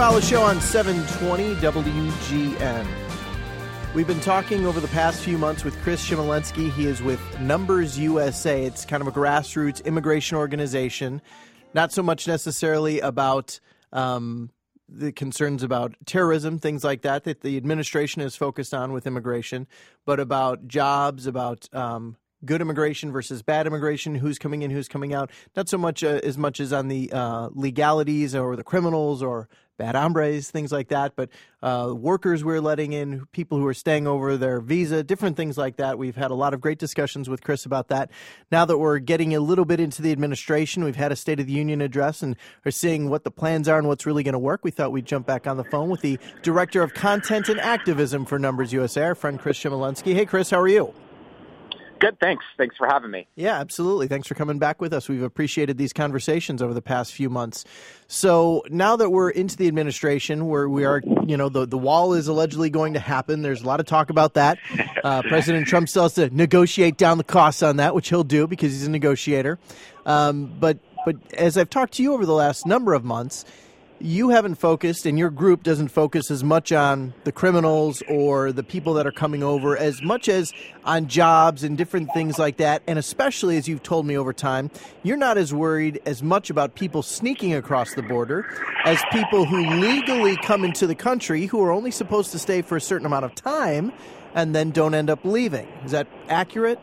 Bala Show on 720 WGN. We've been talking over the past few months with Chris Chmielewski. He is with Numbers USA. It's kind of a grassroots immigration organization, not so much necessarily about the concerns about terrorism, things like that the administration is focused on with immigration, but about jobs, about good immigration versus bad immigration, who's coming in, who's coming out, not so much as much as on the legalities or the criminals or bad hombres, things like that, but workers we're letting in, people who are staying over their visa, different things like that. We've had a lot of great discussions with Chris about that. Now that we're getting a little bit into the administration, we've had a State of the Union address and are seeing what the plans are and what's really going to work. We thought we'd jump back on the phone with the Director of Content and Activism for Numbers USA, our friend Chris Chmielewski. Hey, Chris, how are you? Good, thanks. Thanks for having me. Yeah, absolutely. Thanks for coming back with us. We've appreciated these conversations over the past few months. So now that we're into the administration, where we are, the wall is allegedly going to happen. There's a lot of talk about that. President Trump still has to negotiate down the costs on that, which he'll do because he's a negotiator. But as I've talked to you over the last number of months, you haven't focused, and your group doesn't focus as much on the criminals or the people that are coming over as much as on jobs and different things like that. And especially, as you've told me over time, you're not as worried as much about people sneaking across the border as people who legally come into the country who are only supposed to stay for a certain amount of time and then don't end up leaving. Is that accurate?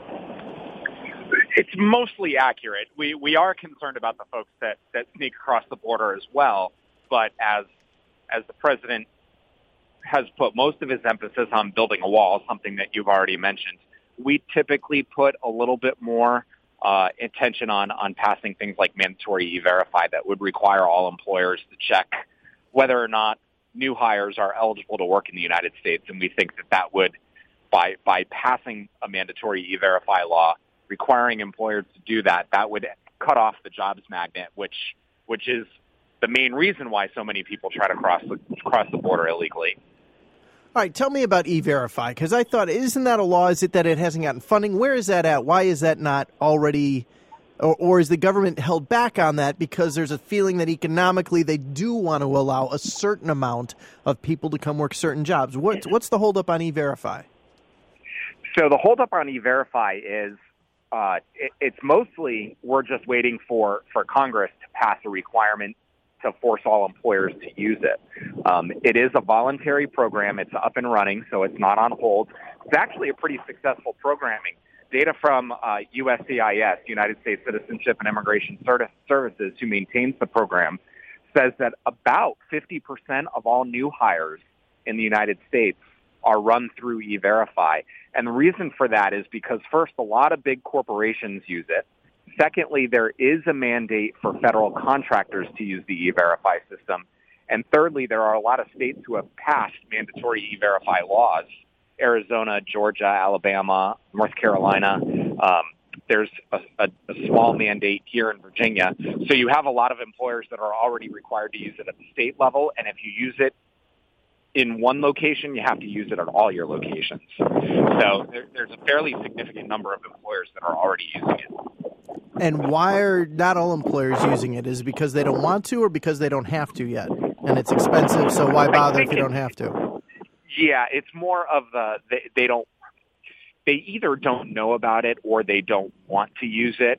It's mostly accurate. We are concerned about the folks that sneak across the border as well. But as the president has put most of his emphasis on building a wall, something that you've already mentioned, we typically put a little bit more attention on passing things like mandatory E-Verify that would require all employers to check whether or not new hires are eligible to work in the United States. And we think that would, by passing a mandatory E-Verify law, requiring employers to do that would cut off the jobs magnet, which is the main reason why so many people try to cross the border illegally. All right, tell me about E-Verify, because I thought, isn't that a law? Is it that it hasn't gotten funding? Where is that at? Why is that not already, or is the government held back on that because there's a feeling that economically they do want to allow a certain amount of people to come work certain jobs? What's the holdup on E-Verify? So the holdup on E-Verify is it's mostly we're just waiting for Congress to pass a requirement to force all employers to use it. It is a voluntary program. It's up and running, so it's not on hold. It's actually a pretty successful programming. Data from USCIS, United States Citizenship and Immigration Services, who maintains the program, says that about 50% of all new hires in the United States are run through E-Verify. And the reason for that is because, first, a lot of big corporations use it. Secondly, there is a mandate for federal contractors to use the E-Verify system. And thirdly, there are a lot of states who have passed mandatory E-Verify laws. Arizona, Georgia, Alabama, North Carolina. There's a small mandate here in Virginia. So you have a lot of employers that are already required to use it at the state level. And if you use it in one location, you have to use it at all your locations. So there's a fairly significant number of employers that are already using it. And why are not all employers using it? Is it because they don't want to or because they don't have to yet? And it's expensive, so why bother if you don't have to? Yeah, it's more of they either don't know about it or they don't want to use it.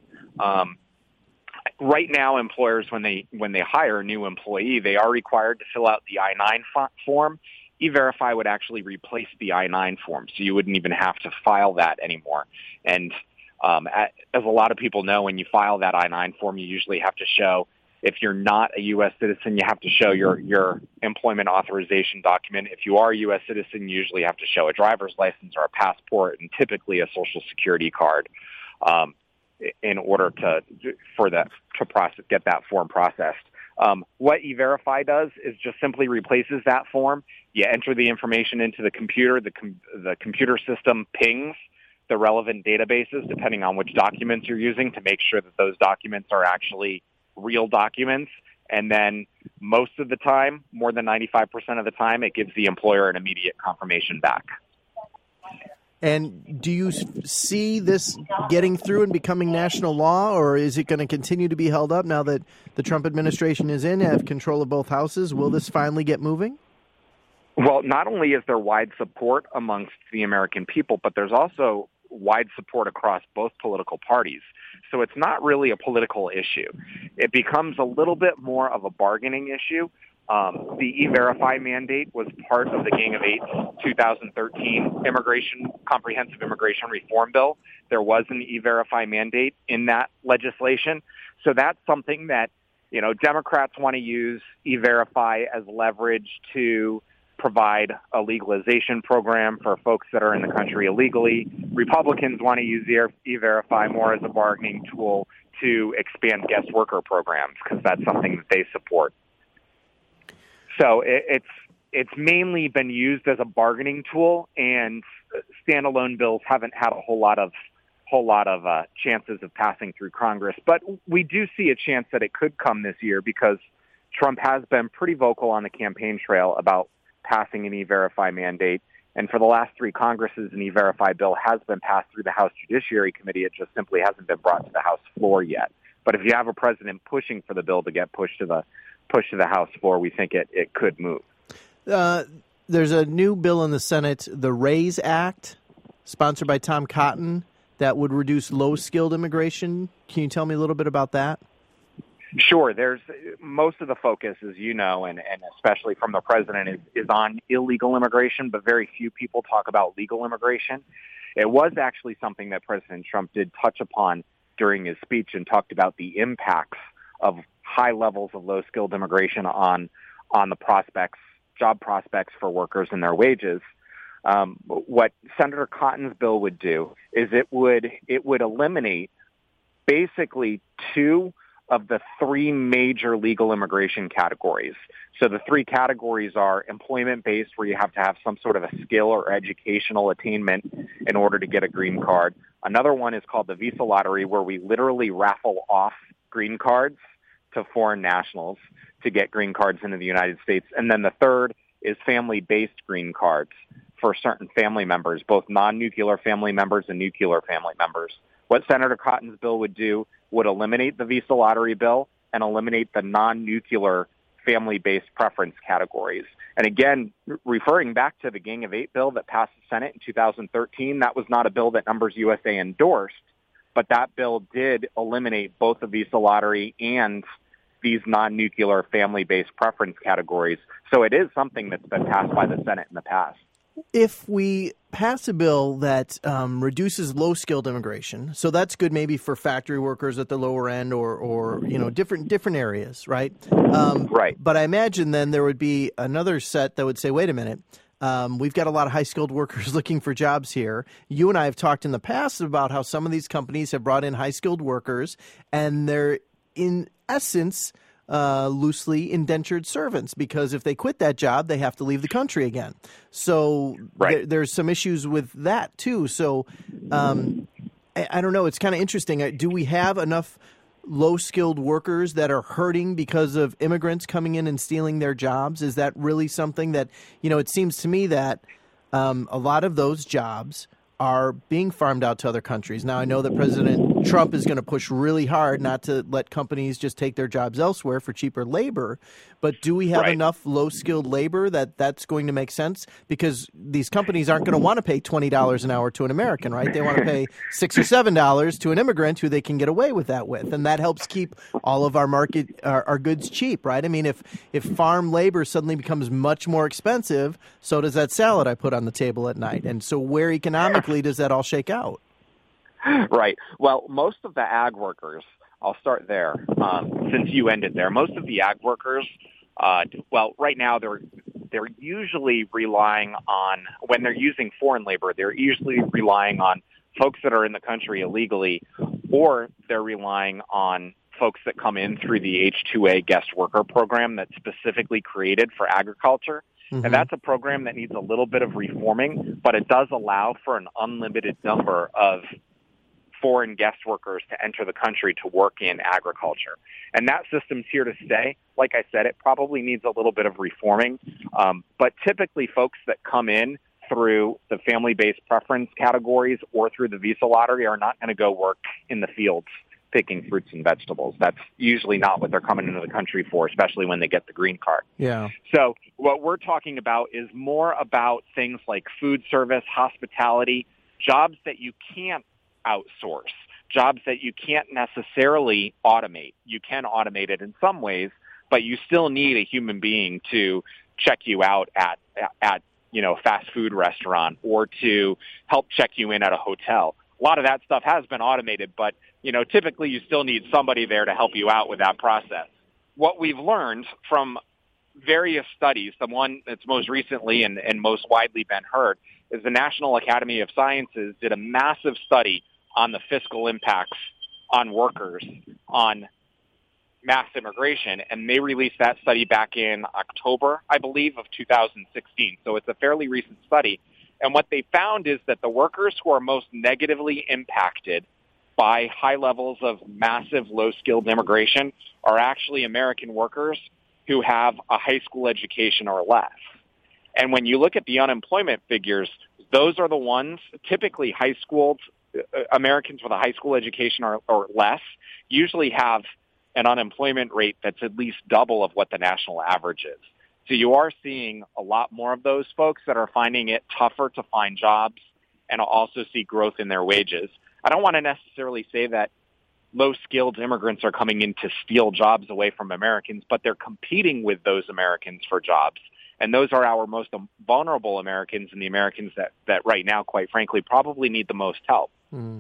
Right now, employers, when they hire a new employee, they are required to fill out the I-9 form. E-Verify would actually replace the I-9 form, so you wouldn't even have to file that anymore. And as a lot of people know, when you file that I-9 form, you usually have to show, if you're not a U.S. citizen, you have to show your employment authorization document. If you are a U.S. citizen, you usually have to show a driver's license or a passport and typically a Social Security card. In order to get that form processed. What E-Verify does is just simply replaces that form. You enter the information into the computer. The computer system pings the relevant databases depending on which documents you're using to make sure that those documents are actually real documents. And then most of the time, more than 95% of the time, it gives the employer an immediate confirmation back. And do you see this getting through and becoming national law, or is it going to continue to be held up now that the Trump administration is in, have control of both houses? Will this finally get moving? Well, not only is there wide support amongst the American people, but there's also wide support across both political parties. So it's not really a political issue. It becomes a little bit more of a bargaining issue. The E-Verify mandate was part of the Gang of Eight's 2013 comprehensive immigration reform bill. There was an E-Verify mandate in that legislation. So that's something that, Democrats want to use E-Verify as leverage to provide a legalization program for folks that are in the country illegally. Republicans want to use E-Verify more as a bargaining tool to expand guest worker programs because that's something that they support. So it's mainly been used as a bargaining tool, and standalone bills haven't had a whole lot of chances of passing through Congress. But we do see a chance that it could come this year because Trump has been pretty vocal on the campaign trail about passing an E-Verify mandate. And for the last three Congresses, an E-Verify bill has been passed through the House Judiciary Committee. It just simply hasn't been brought to the House floor yet. But if you have a president pushing for the bill to get pushed to the House floor, we think it could move. There's a new bill in the Senate, the RAISE Act, sponsored by Tom Cotton, that would reduce low-skilled immigration. Can you tell me a little bit about that? Sure. There's most of the focus, as you know, and especially from the president, is on illegal immigration, but very few people talk about legal immigration. It was actually something that President Trump did touch upon during his speech and talked about the impacts of high levels of low-skilled immigration on the job prospects for workers and their wages. What Senator Cotton's bill would do is it would eliminate basically two of the three major legal immigration categories. So the three categories are employment-based, where you have to have some sort of a skill or educational attainment in order to get a green card. Another one is called the visa lottery, where we literally raffle off green cards to foreign nationals to get green cards into the United States. And then the third is family-based green cards for certain family members, both non-nuclear family members and nuclear family members. What Senator Cotton's bill would do would eliminate the visa lottery bill and eliminate the non-nuclear family-based preference categories. And again, referring back to the Gang of Eight bill that passed the Senate in 2013, that was not a bill that Numbers USA endorsed, but that bill did eliminate both the visa lottery and these non-nuclear family-based preference categories. So it is something that's been passed by the Senate in the past. If we pass a bill that reduces low-skilled immigration, so that's good maybe for factory workers at the lower end or different areas, right? Right. But I imagine then there would be another set that would say, wait a minute, we've got a lot of high-skilled workers looking for jobs here. You and I have talked in the past about how some of these companies have brought in high-skilled workers, and they're in essence loosely indentured servants, because if they quit that job, they have to leave the country again. So there's some issues with that too. So I don't know. It's kind of interesting. Do we have enough low-skilled workers that are hurting because of immigrants coming in and stealing their jobs? Is that really something that, it seems to me that a lot of those jobs are being farmed out to other countries. Now, I know that President Trump is going to push really hard not to let companies just take their jobs elsewhere for cheaper labor. But do we have enough low-skilled labor that's going to make sense? Because these companies aren't going to want to pay $20 an hour to an American, right? They want to pay $6 or $7 to an immigrant who they can get away with that with. And that helps keep all of our our goods cheap, right? I mean, if farm labor suddenly becomes much more expensive, so does that salad I put on the table at night. And so where economically does that all shake out? Right. Well, most of the ag workers, I'll start there, since you ended there. Most of the ag workers, right now they're usually relying on, when they're using foreign labor, they're usually relying on folks that are in the country illegally, or they're relying on folks that come in through the H-2A guest worker program that's specifically created for agriculture. Mm-hmm. And that's a program that needs a little bit of reforming, but it does allow for an unlimited number of foreign guest workers to enter the country to work in agriculture. And that system's here to stay. Like I said, it probably needs a little bit of reforming. But typically folks that come in through the family-based preference categories or through the visa lottery are not going to go work in the fields picking fruits and vegetables. That's usually not what they're coming into the country for, especially when they get the green card. Yeah. So what we're talking about is more about things like food service, hospitality, jobs that you can't outsource, jobs that you can't necessarily automate. You can automate it in some ways, but you still need a human being to check you out at a fast food restaurant or to help check you in at a hotel. A lot of that stuff has been automated, but typically you still need somebody there to help you out with that process. What we've learned from various studies, the one that's most recently and most widely been heard, is the National Academy of Sciences did a massive study on the fiscal impacts on workers on mass immigration, and they released that study back in October, I believe, of 2016. So it's a fairly recent study. And what they found is that the workers who are most negatively impacted by high levels of massive low-skilled immigration are actually American workers who have a high school education or less. And when you look at the unemployment figures, those are the ones, typically high school, Americans with a high school education or less, usually have an unemployment rate that's at least double of what the national average is. So you are seeing a lot more of those folks that are finding it tougher to find jobs and also see growth in their wages. I don't want to necessarily say that low-skilled immigrants are coming in to steal jobs away from Americans, but they're competing with those Americans for jobs. And those are our most vulnerable Americans and the Americans that right now, quite frankly, probably need the most help. Mm.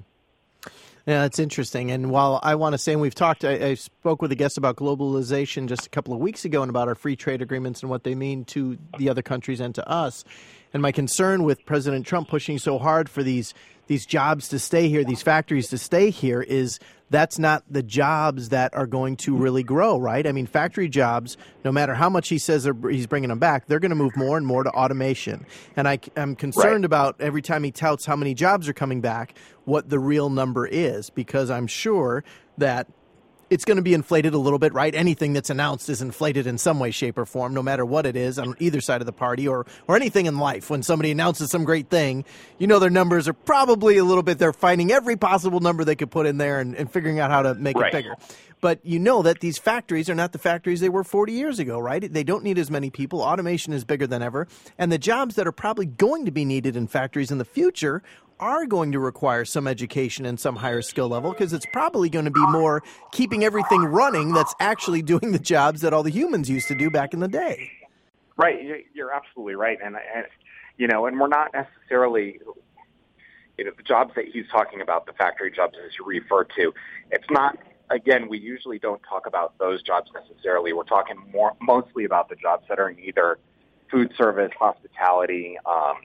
Yeah, that's interesting. And while I want to say, and we've talked, I spoke with a guest about globalization just a couple of weeks ago and about our free trade agreements and what they mean to the other countries and to us. And my concern with President Trump pushing so hard for these jobs to stay here, these factories to stay here, is that's not the jobs that are going to really grow, right? I mean, factory jobs, no matter how much he says he's bringing them back, they're going to move more and more to automation. And I'm concerned about every time he touts how many jobs are coming back, what the real number is, because I'm sure that it's going to be inflated a little bit, right? Anything that's announced is inflated in some way, shape, or form, no matter what it is on either side of the party or anything in life. When somebody announces some great thing, their numbers are probably a little bit, they're finding every possible number they could put in there and figuring out how to make it bigger. But that these factories are not the factories they were 40 years ago, right? They don't need as many people. Automation is bigger than ever. And the jobs that are probably going to be needed in factories in the future are going to require some education and some higher skill level, because it's probably going to be more keeping everything running that's actually doing the jobs that all the humans used to do back in the day. Right. You're absolutely right. And we're not necessarily, the jobs that he's talking about, the factory jobs as you refer to, it's not, again, we usually don't talk about those jobs necessarily. We're talking mostly about the jobs that are in either food service, hospitality,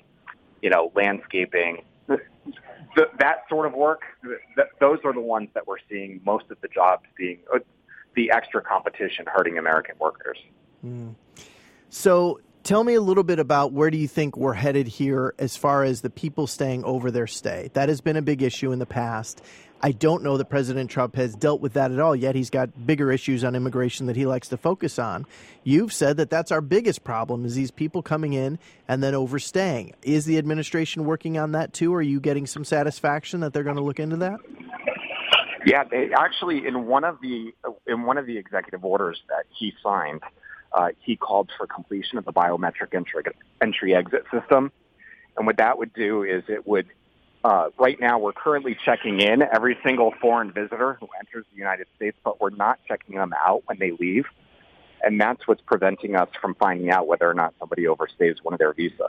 landscaping, that sort of work. Those are the ones that we're seeing most of the jobs being the extra competition hurting American workers. Mm. So tell me a little bit about where do you think we're headed here as far as the people staying over their stay? That has been a big issue in the past. I don't know that President Trump has dealt with that at all yet. He's got bigger issues on immigration that he likes to focus on. You've said that that's our biggest problem, is these people coming in and then overstaying. Is the administration working on that too? Are you getting some satisfaction that they're going to look into that? Yeah, they actually, in one of the executive orders that he signed, he called for completion of the biometric entry-exit system. And what that would do is it would right now, we're currently checking in every single foreign visitor who enters the United States, but we're not checking them out when they leave. And that's what's preventing us from finding out whether or not somebody overstays one of their visas.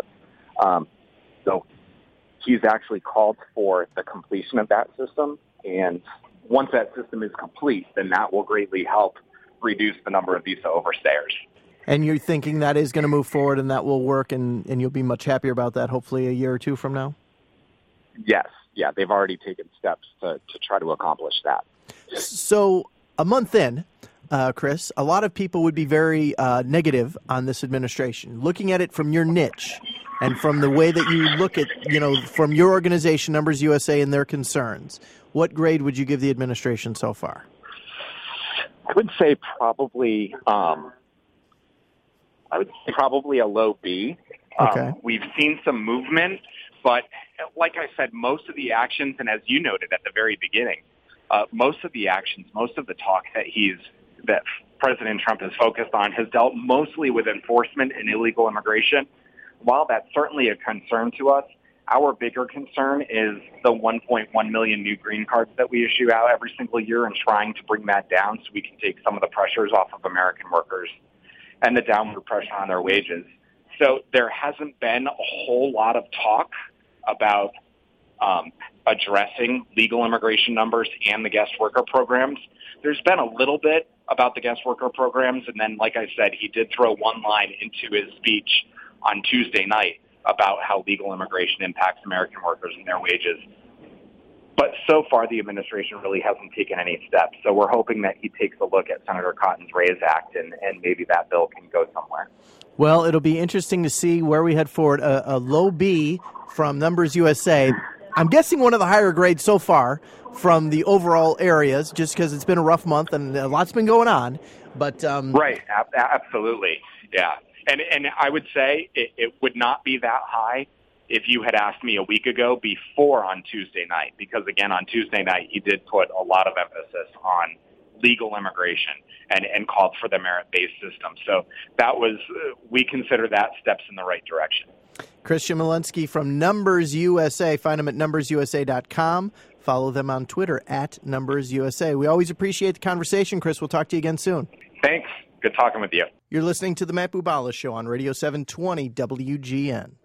So he's actually called for the completion of that system. And once that system is complete, then that will greatly help reduce the number of visa overstayers. And you're thinking that is going to move forward and that will work, and you'll be much happier about that hopefully a year or two from now? Yes. Yeah, they've already taken steps to try to accomplish that. So a month in, Chris, a lot of people would be very negative on this administration. Looking at it from your niche and from the way that you look at, from your organization, Numbers USA, and their concerns, what grade would you give the administration so far? I would say probably a low B. Okay. We've seen some movement, but like I said, most of the actions, and as you noted at the very beginning, most of the actions, most of the talk that President Trump has focused on has dealt mostly with enforcement and illegal immigration. While that's certainly a concern to us, our bigger concern is the 1.1 million new green cards that we issue out every single year, and trying to bring that down so we can take some of the pressures off of American workers and the downward pressure on their wages. So there hasn't been a whole lot of talk about addressing legal immigration numbers and the guest worker programs. There's been a little bit about the guest worker programs, and then, like I said, he did throw one line into his speech on Tuesday night about how legal immigration impacts American workers and their wages. But so far, the administration really hasn't taken any steps. So we're hoping that he takes a look at Senator Cotton's RAISE Act, and maybe that bill can go somewhere. Well, it'll be interesting to see where we head forward. A low B from Numbers USA. I'm guessing one of the higher grades so far from the overall areas, just because it's been a rough month and a lot's been going on. But right, absolutely, yeah. And I would say it would not be that high if you had asked me a week ago before on Tuesday night, because, again, on Tuesday night, he did put a lot of emphasis on legal immigration and called for the merit-based system. So that was, we consider that steps in the right direction. Chris Chmielewski from Numbers USA. Find them at numbersusa.com. Follow them on Twitter at NumbersUSA. We always appreciate the conversation, Chris. We'll talk to you again soon. Thanks. Good talking with you. You're listening to the Matt Bubala Show on Radio 720 WGN.